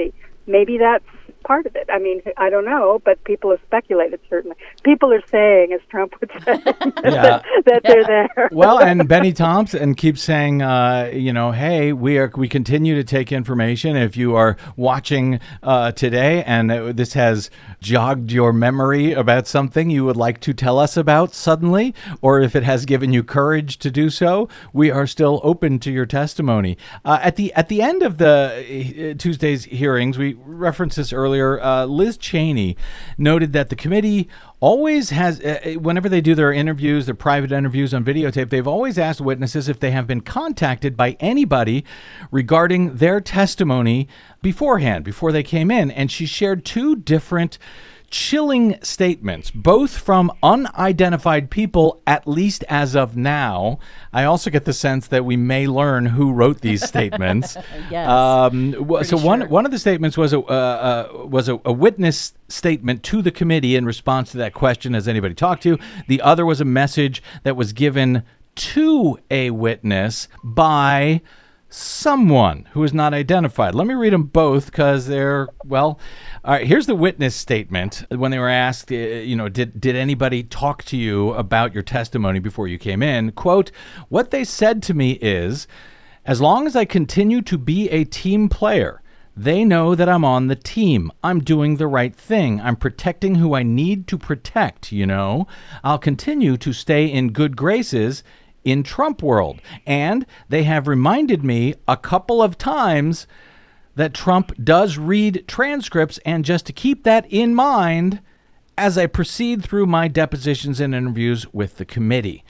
maybe that's part of it. I mean, I don't know, but people have speculated, certainly. People are saying, as Trump would say, that they're there. Well, and Benny Thompson keeps saying, hey, we continue to take information. If you are watching today and this has jogged your memory about something you would like to tell us about suddenly, or if it has given you courage to do so, we are still open to your testimony. At the end of the Tuesday's hearings, we referenced this earlier, Liz Cheney noted that the committee always has, whenever they do their interviews, their private interviews on videotape, they've always asked witnesses if they have been contacted by anybody regarding their testimony beforehand, before they came in. And she shared two different chilling statements, both from unidentified people, at least as of now. I also get the sense that we may learn who wrote these statements. Yes. So one of the statements was a witness statement to the committee in response to that question, has anybody talked to? The other was a message that was given to a witness by someone who is not identified. Let me read them both because they're, well, all right, here's the witness statement when they were asked, did anybody talk to you about your testimony before you came in? Quote, what they said to me is, as long as I continue to be a team player, they know that I'm on the team. I'm doing the right thing. I'm protecting who I need to protect, I'll continue to stay in good graces in Trump world. And they have reminded me a couple of times that Trump does read transcripts, and just to keep that in mind as I proceed through my depositions and interviews with the committee.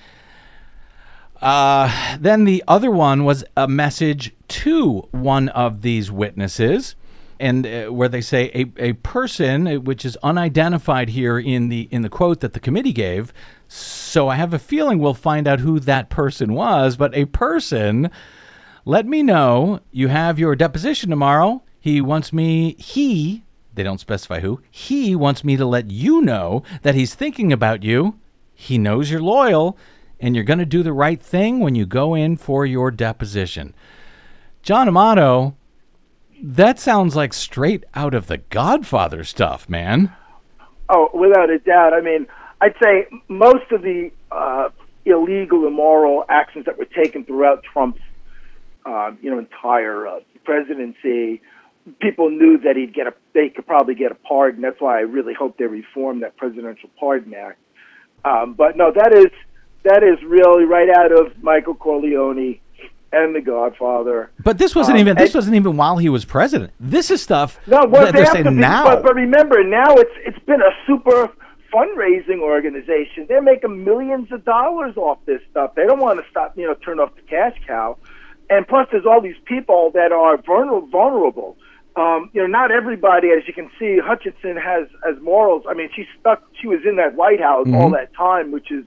Then the other one was a message to one of these witnesses, and where they say a person, which is unidentified here in the quote that the committee gave. So I have a feeling we'll find out who that person was, but a person, let me know, you have your deposition tomorrow. They don't specify who, he wants me to let you know that he's thinking about you. He knows you're loyal and you're going to do the right thing when you go in for your deposition. John Amato, that sounds like straight out of the Godfather stuff, man. Oh, without a doubt. I mean, I'd say most of the illegal, immoral actions that were taken throughout Trump's, entire presidency, people knew that they could probably get a pardon. That's why I really hope they reform that Presidential Pardon Act. But no, that is really right out of Michael Corleone and The Godfather. But this wasn't even while he was president. This is stuff that they're saying now. But remember, now it's been a super fundraising organization. They're making millions of dollars off this stuff. They don't want to stop, turn off the cash cow. And plus, there's all these people that are vulnerable. Not everybody, as you can see, Hutchinson has morals. I mean, she was in that White House all that time, which is,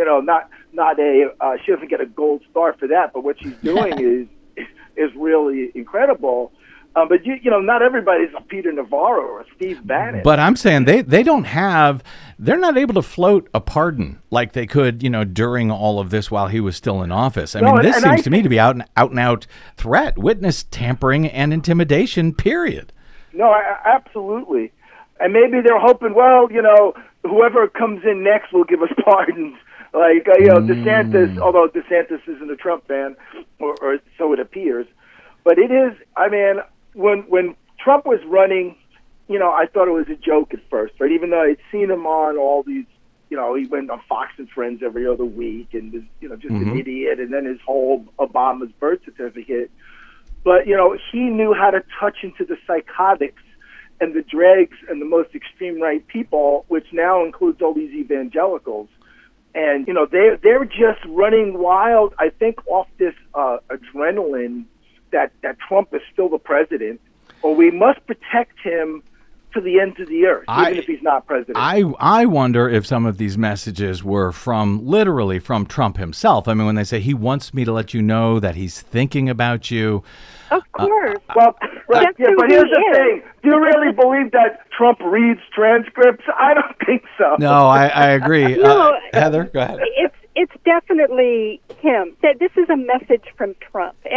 she doesn't get a gold star for that, but what she's doing is really incredible. But not everybody's a Peter Navarro or a Steve Bannon. But I'm saying they're not able to float a pardon like they could, during all of this while he was still in office. I mean, this seems to me to be out and out threat, witness tampering and intimidation, period. No, absolutely. And maybe they're hoping, well, whoever comes in next will give us pardons. Like, DeSantis, although DeSantis isn't a Trump fan, or so it appears. But it is, I mean, when Trump was running, I thought it was a joke at first, right? Even though I'd seen him on all these, he went on Fox and Friends every other week and was, just an idiot. And then his whole Obama's birth certificate. But, he knew how to touch into the psychotics and the dregs and the most extreme right people, which now includes all these evangelicals. And, they're just running wild, I think, off this adrenaline that Trump is still the president, or we must protect him to the ends of the earth, even if he's not president. I wonder if some of these messages were literally from Trump himself. I mean, when they say he wants me to let you know that he's thinking about you. Of course. But here's the thing. Do you really believe that Trump reads transcripts? I don't think so. No, I agree. No, Heather, go ahead. It's definitely him. This is a message from Trump. And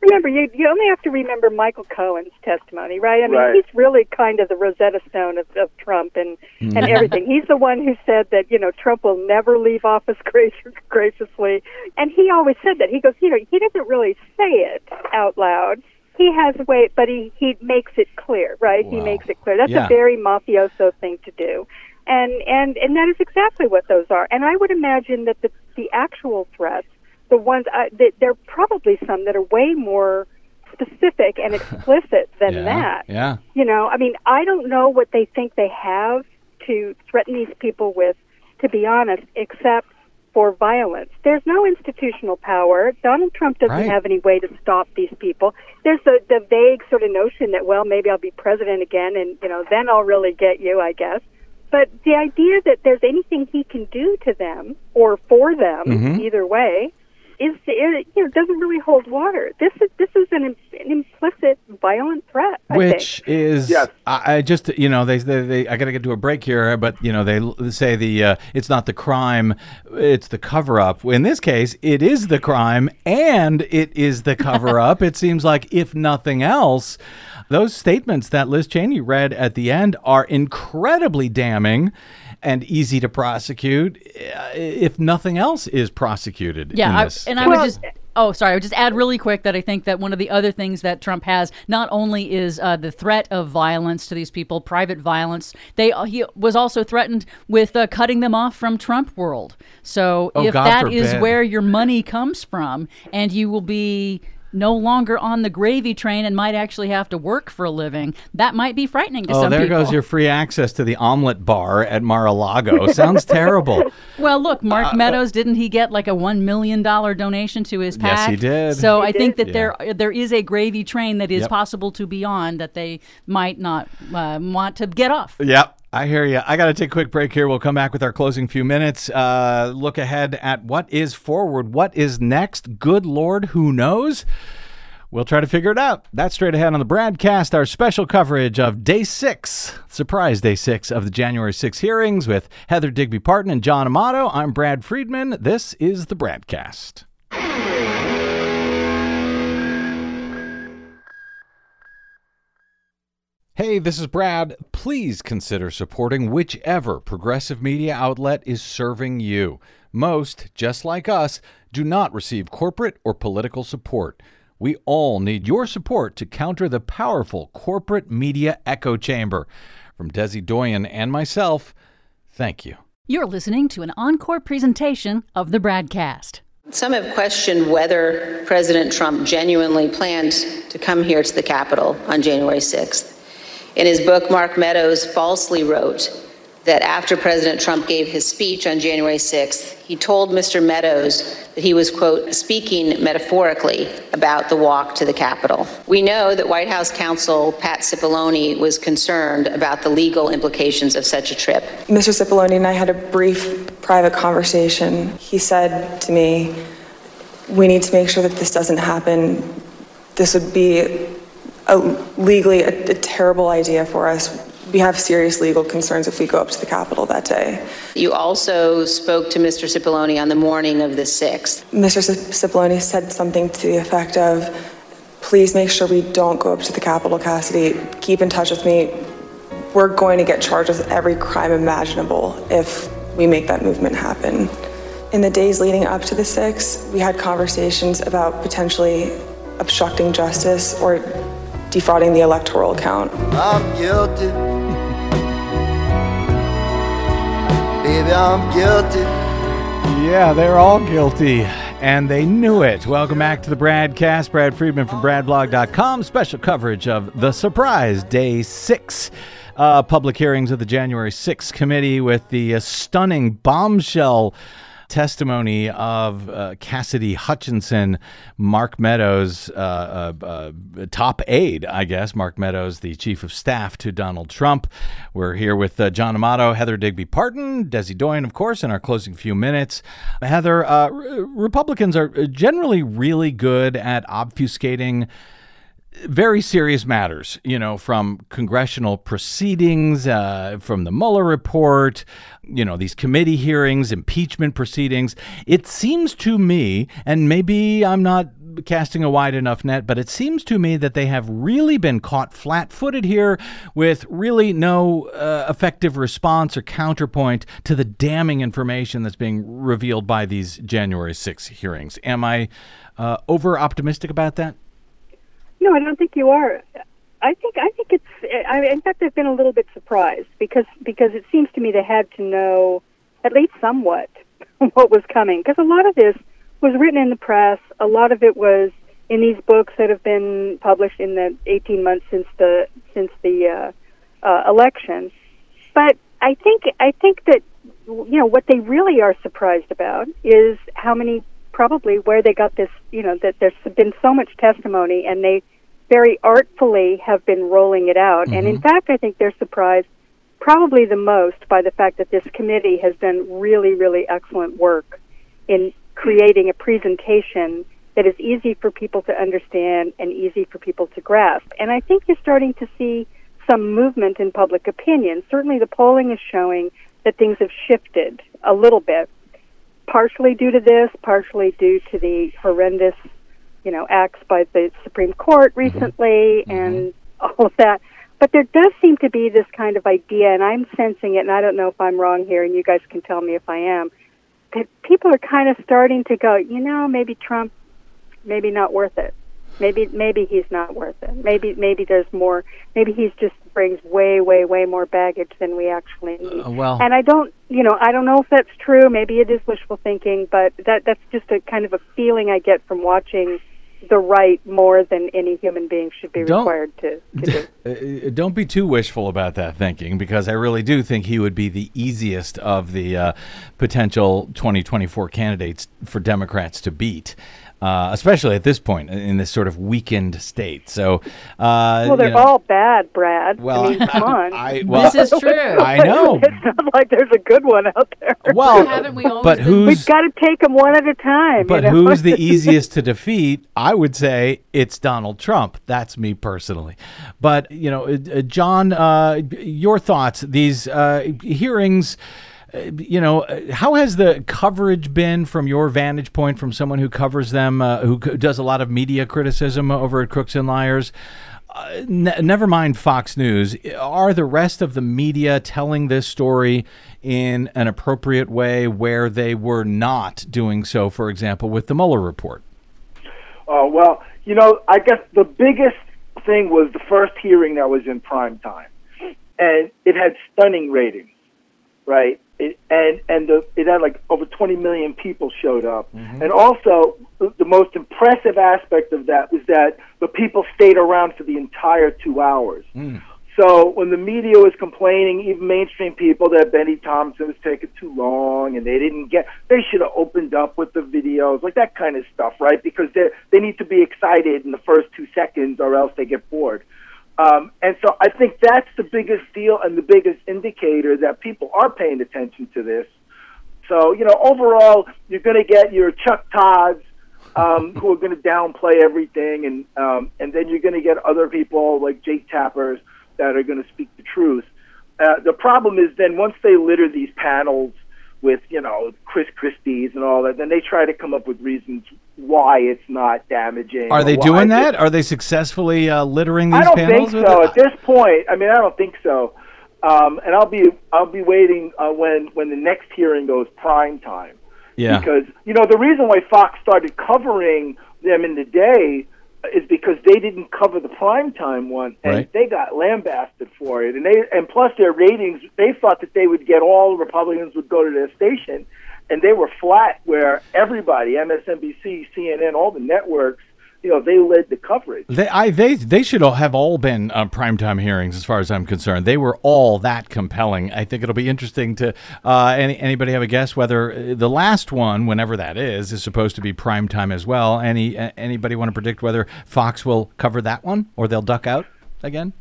remember, you only have to remember Michael Cohen's testimony, right? I mean, Right. he's really kind of the Rosetta Stone of Trump and everything. He's the one who said that, Trump will never leave office graciously. And he always said that. He goes, he doesn't really say it out loud. He has a way, but he makes it clear, right? Wow. He makes it clear. That's Yeah. a very mafioso thing to do. And that is exactly what those are. And I would imagine that the actual threats, the ones there are probably some that are way more specific and explicit than that. Yeah. I mean, I don't know what they think they have to threaten these people with, to be honest, except for violence. There's no institutional power. Donald Trump doesn't Right. have any way to stop these people. There's the vague sort of notion that, well, maybe I'll be president again and, then I'll really get you, I guess. But the idea that there's anything he can do to them or for them, either way, doesn't really hold water. This is an implicit violent threat. Which is, Yes. I just, they I got to get to a break here, but, they say it's not the crime, it's the cover up. In this case, it is the crime and it is the cover up. It seems like, if nothing else, those statements that Liz Cheney read at the end are incredibly damning and easy to prosecute, if nothing else is prosecuted. Yeah, in this. I would just add really quick that I think that one of the other things that Trump has not only is the threat of violence to these people, private violence. He was also threatened with cutting them off from Trump world. So if God that is forbid. where your money comes from, and you will be no longer on the gravy train and might actually have to work for a living, that might be frightening to some people. Oh, there goes your free access to the omelet bar at Mar-a-Lago. Sounds terrible. Well, look, Mark Meadows, didn't he get like a $1 million donation to his PAC? Yes, he did. So He I think did. that there is a gravy train that is Yep. possible to be on that they might not want to get off. Yep. I hear you. I got to take a quick break here. We'll come back with our closing few minutes. Look ahead at what is forward. What is next? Good Lord, who knows? We'll try to figure it out. That's straight ahead on the Bradcast, our special coverage of Day 6, surprise Day 6 of the January 6 hearings with Heather Digby Parton and John Amato. I'm Brad Friedman. This is the Bradcast. Hey, this is Brad. Please consider supporting whichever progressive media outlet is serving you. Most, just like us, do not receive corporate or political support. We all need your support to counter the powerful corporate media echo chamber. From Desi Doyen and myself, thank you. You're listening to an encore presentation of the Bradcast. Some have questioned whether President Trump genuinely planned to come here to the Capitol on January 6th. In his book, Mark Meadows falsely wrote that after President Trump gave his speech on January 6th, he told Mr. Meadows that he was, quote, speaking metaphorically about the walk to the Capitol. We know that White House counsel Pat Cipollone was concerned about the legal implications of such a trip. Mr. Cipollone and I had a brief private conversation. He said to me, we need to make sure that this doesn't happen. This would be legally a terrible idea for us. We have serious legal concerns if we go up to the Capitol that day. You also spoke to Mr. Cipollone on the morning of the 6th. Mr. Cipollone said something to the effect of, please make sure we don't go up to the Capitol, Cassidy. Keep in touch with me. We're going to get charged with every crime imaginable if we make that movement happen. In the days leading up to the 6th, we had conversations about potentially obstructing justice or defrauding the electoral count. I'm guilty. Baby, I'm guilty. Yeah, they're all guilty, and they knew it. Welcome back to the Bradcast. Brad Friedman from BradBlog.com. Special coverage of the surprise Day 6 public hearings of the January 6th committee with the stunning bombshell testimony of Cassidy Hutchinson, Mark Meadows, top aide, I guess. Mark Meadows, the chief of staff to Donald Trump. We're here with John Amato, Heather Digby Parton, Desi Doyen, of course, in our closing few minutes. Heather, Republicans are generally really good at obfuscating very serious matters, from congressional proceedings, from the Mueller report, these committee hearings, impeachment proceedings. It seems to me, and maybe I'm not casting a wide enough net, but it seems to me that they have really been caught flat-footed here with really no effective response or counterpoint to the damning information that's being revealed by these January 6 hearings. Am I over-optimistic about that? No, I don't think you are. I think it's. In fact, I've been a little bit surprised because it seems to me they had to know at least somewhat what was coming. Because a lot of this was written in the press. A lot of it was in these books that have been published in the 18 months since the election. But I think that what they really are surprised about is how many, probably where they got this. That there's been so much testimony, and they very artfully have been rolling it out. Mm-hmm. And in fact, I think they're surprised probably the most by the fact that this committee has done really, really excellent work in creating a presentation that is easy for people to understand and easy for people to grasp. And I think you're starting to see some movement in public opinion. Certainly the polling is showing that things have shifted a little bit, partially due to this, partially due to the horrendous acts by the Supreme Court recently, mm-hmm. and all of that. But there does seem to be this kind of idea, and I'm sensing it, and I don't know if I'm wrong here, and you guys can tell me if I am, that people are kind of starting to go, maybe Trump, maybe not worth it. Maybe he's not worth it. Maybe there's more. Maybe he's just brings way, way, way more baggage than we actually need. And I don't know if that's true. Maybe it is wishful thinking, but that's just a kind of a feeling I get from watching the right more than any human being should be required to do. Don't be too wishful about that thinking, because I really do think he would be the easiest of the potential 2024 candidates for Democrats to beat. Especially at this point in this sort of weakened state. So, they're all bad, Brad. Well, I mean, come on. This is true. I know. It's not like there's a good one out there. Well, we've got to take them one at a time. But who's the easiest to defeat? I would say it's Donald Trump. That's me personally. But John, your thoughts? These hearings. How has the coverage been from your vantage point, from someone who covers them, who does a lot of media criticism over at Crooks and Liars? Never mind Fox News. Are the rest of the media telling this story in an appropriate way where they were not doing so, for example, with the Mueller report? I guess the biggest thing was the first hearing that was in prime time, and it had stunning ratings, right? It had like over 20 million people showed up. Mm-hmm. And also, the most impressive aspect of that was that the people stayed around for the entire 2 hours. Mm. So when the media was complaining, even mainstream people, that Benny Thompson was taking too long and they should have opened up with the videos, like that kind of stuff, right? Because they need to be excited in the first 2 seconds or else they get bored. And so I think that's the biggest deal and the biggest indicator that people are paying attention to this. So, overall, you're going to get your Chuck Todds who are going to downplay everything, and then you're going to get other people like Jake Tappers that are going to speak the truth. The problem is then once they litter these panels with, Chris Christie's and all that, then they try to come up with reasons why it's not damaging. Are they doing that? Are they successfully littering these panels? I don't think so. At this point, I don't think so. And I'll be waiting when the next hearing goes prime time. Yeah. Because, the reason why Fox started covering them in the day is because they didn't cover the primetime one, and right. They got lambasted for it. And plus their ratings, they thought that they would get all the Republicans would go to their station, and they were flat where everybody, MSNBC, CNN, all the networks, they led the coverage. They should have all been primetime hearings, as far as I'm concerned. They were all that compelling. I think it'll be interesting to anybody have a guess whether the last one, whenever that is supposed to be primetime as well. Anybody want to predict whether Fox will cover that one or they'll duck out again?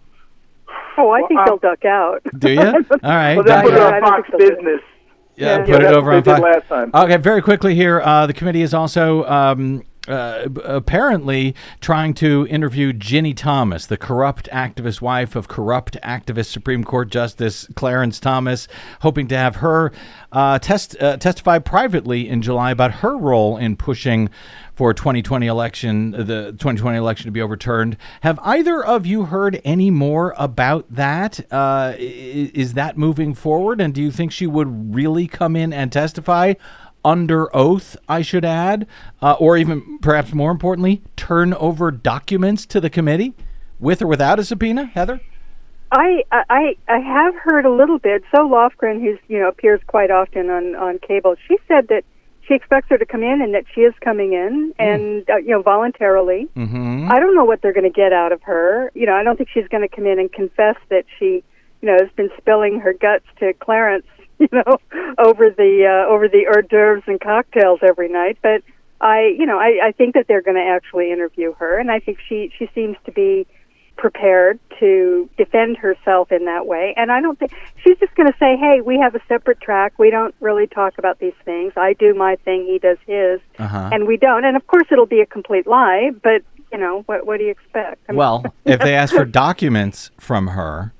Oh, I think they'll duck out. Do you? All right. Well, that's on Fox Business. Yeah, put it over on Fox. Last time. Okay, very quickly here. The committee is also apparently trying to interview Ginny Thomas, the corrupt activist wife of corrupt activist Supreme Court Justice Clarence Thomas, hoping to have her testify privately in July about her role in pushing for the 2020 election to be overturned. Have either of you heard any more about that? Is that moving forward? And do you think she would really come in and testify under oath, I should add, or even perhaps more importantly, turn over documents to the committee with or without a subpoena? Heather? I have heard a little bit. Zoe Lofgren, who's appears quite often on cable, she said that she expects her to come in and that she is coming in and voluntarily. Mm-hmm. I don't know what they're going to get out of her. I don't think she's going to come in and confess that she has been spilling her guts to Clarence over the hors d'oeuvres and cocktails every night. But I think that they're going to actually interview her, and I think she seems to be prepared to defend herself in that way. And I don't think she's just going to say, hey, we have a separate track. We don't really talk about these things. I do my thing, he does his, and we don't. And of course it'll be a complete lie, but what do you expect? Well, if they ask for documents from her,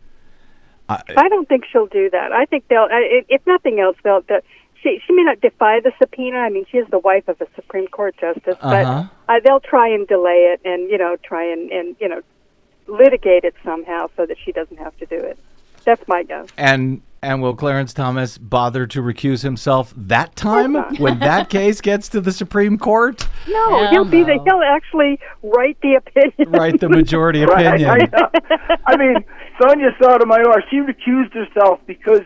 I don't think she'll do that. I think they'll, if nothing else, she may not defy the subpoena. I mean, she is the wife of a Supreme Court justice, but they'll try and delay it and try and litigate it somehow so that she doesn't have to do it. That's my guess. And will Clarence Thomas bother to recuse himself that time when that case gets to the Supreme Court? No, he'll actually write the opinion. Write the majority opinion. Right, I mean, Sonia Sotomayor, she recused herself because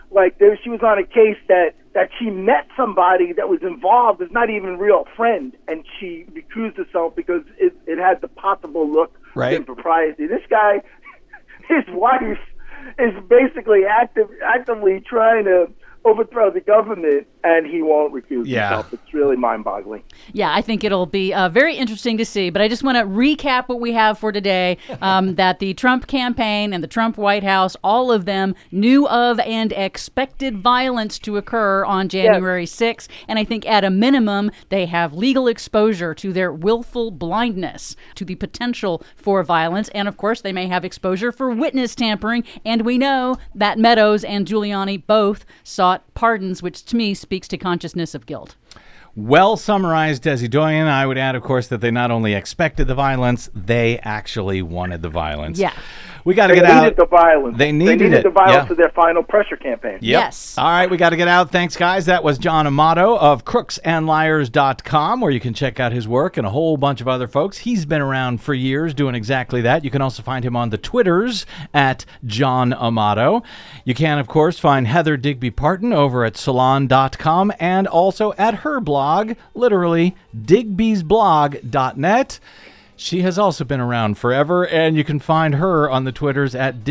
she was on a case that she met somebody that was involved, is not even a real friend, and she recused herself because it had the possible look of impropriety. This guy, his wife, is basically actively trying to overthrow the government, and he won't recuse himself. It's really mind-boggling. Yeah, I think it'll be very interesting to see. But I just want to recap what we have for today, that the Trump campaign and the Trump White House, all of them knew of and expected violence to occur on January 6th. And I think at a minimum, they have legal exposure to their willful blindness to the potential for violence. And of course, they may have exposure for witness tampering. And we know that Meadows and Giuliani both sought pardons, which to me speaks to consciousness of guilt. Well summarized, Desi Doyen. I would add, of course, that they not only expected the violence, they actually wanted the violence. Yeah. We got to get out. They needed the violence. They needed the violence of their final pressure campaign. Yep. Yes. All right, we got to get out. Thanks, guys. That was John Amato of crooksandliars.com, where you can check out his work and a whole bunch of other folks. He's been around for years doing exactly that. You can also find him on the Twitters at John Amato. You can, of course, find Heather Digby Parton over at salon.com and also at her blog, literally digbysblog.net. She has also been around forever, and you can find her on the Twitters at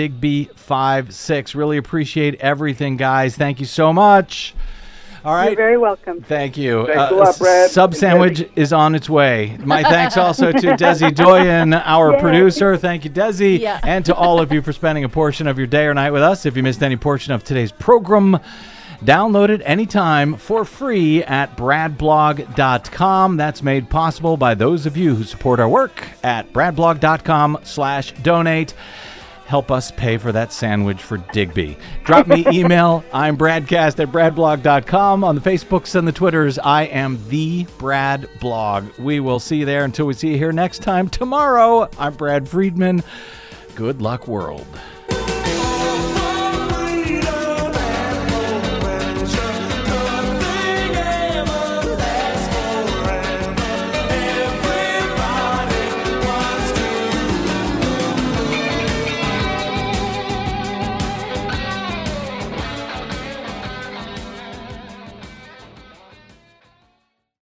Digby56. Really appreciate everything, guys. Thank you so much. All right. You're very welcome. Thank you. Thanks a lot, Brad. Sub Sandwich is on its way. My thanks also to Desi Doyen, our producer. Thank you, Desi. Yeah. And to all of you for spending a portion of your day or night with us. If you missed any portion of today's program, download it anytime for free at bradblog.com. That's made possible by those of you who support our work at bradblog.com/donate. Help us pay for that sandwich for Digby. Drop me email. I'm Bradcast at bradblog.com. On the Facebooks and the Twitters, I am the Brad Blog. We will see you there until we see you here next time tomorrow. I'm Brad Friedman. Good luck, world.